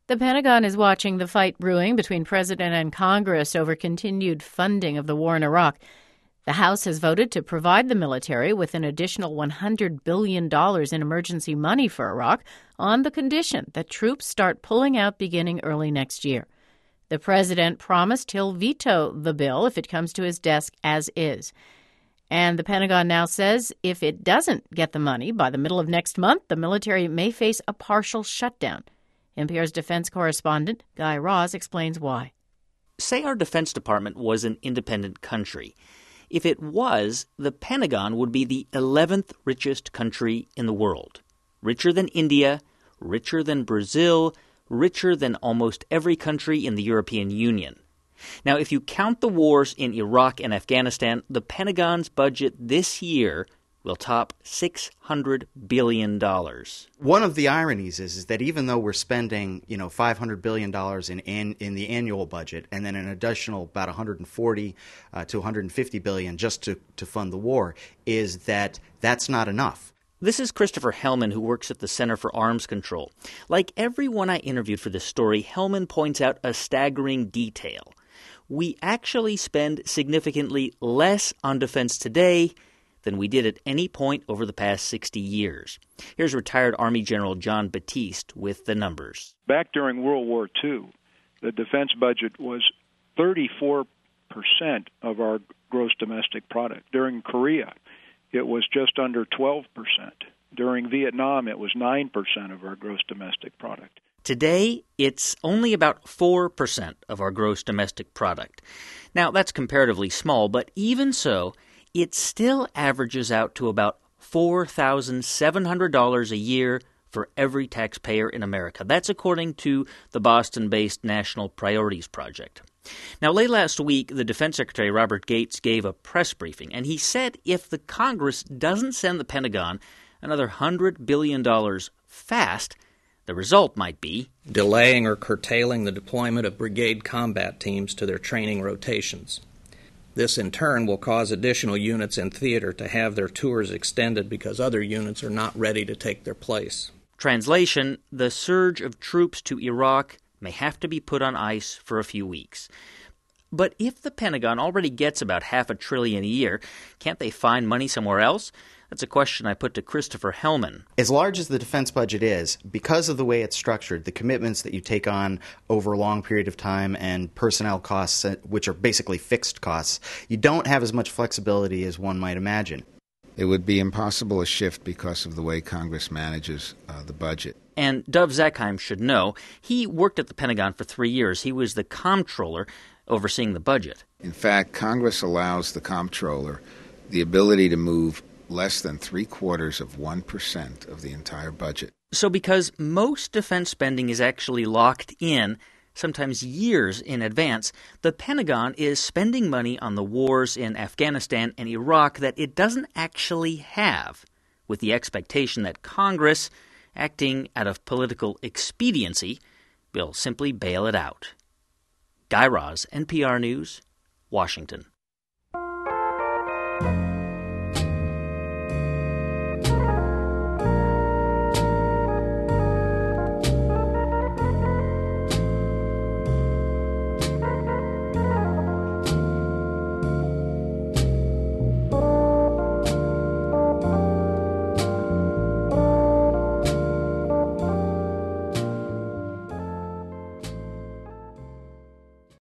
The Pentagon is watching the fight brewing between President and Congress over continued funding of the war in Iraq. The House has voted to provide the military with an additional $100 billion in emergency money for Iraq on the condition that troops start pulling out beginning early next year. The president promised he'll veto the bill if it comes to his desk as is. And the Pentagon now says if it doesn't get the money by the middle of next month, the military may face a partial shutdown. NPR's defense correspondent, Guy Raz, explains why. Say our Defense Department was an independent country. If it was, the Pentagon would be the 11th richest country in the world. Richer than India, richer than Brazil, richer than almost every country in the European Union. Now, if you count the wars in Iraq and Afghanistan, the Pentagon's budget this year will top $600 billion. One of the ironies is that even though we're spending, $500 billion in the annual budget and then an additional about $140 to $150 billion just to fund the war, is that that's not enough. This is Christopher Hellman, who works at the Center for Arms Control. Like everyone I interviewed for this story, Hellman points out a staggering detail. We actually spend significantly less on defense today than we did at any point over the past 60 years. Here's retired Army General John Batiste with the numbers. Back during World War II, the defense budget was 34% of our gross domestic product. During Korea, it was just under 12%. During Vietnam, it was 9% of our gross domestic product. Today, it's only about 4% of our gross domestic product. Now, that's comparatively small, but even so, it still averages out to about $4,700 a year for every taxpayer in America. That's according to the Boston-based National Priorities Project. Now, late last week, the Defense Secretary Robert Gates gave a press briefing, and he said if the Congress doesn't send the Pentagon another $100 billion fast, the result might be delaying or curtailing the deployment of brigade combat teams to their training rotations. This, in turn, will cause additional units in theater to have their tours extended because other units are not ready to take their place. Translation, the surge of troops to Iraq may have to be put on ice for a few weeks. But if the Pentagon already gets about $500 billion a year, can't they find money somewhere else? That's a question I put to Christopher Hellman. As large as the defense budget is, because of the way it's structured, the commitments that you take on over a long period of time and personnel costs, which are basically fixed costs, you don't have as much flexibility as one might imagine. It would be impossible to shift because of the way Congress manages the budget. And Dov Zakheim should know. He worked at the Pentagon for 3 years. He was the comptroller overseeing the budget. In fact, Congress allows the comptroller the ability to move less than 0.75% of the entire budget. So because most defense spending is actually locked in, sometimes years in advance, the Pentagon is spending money on the wars in Afghanistan and Iraq that it doesn't actually have, with the expectation that Congress, acting out of political expediency, will simply bail it out. Guy Raz, NPR News, Washington.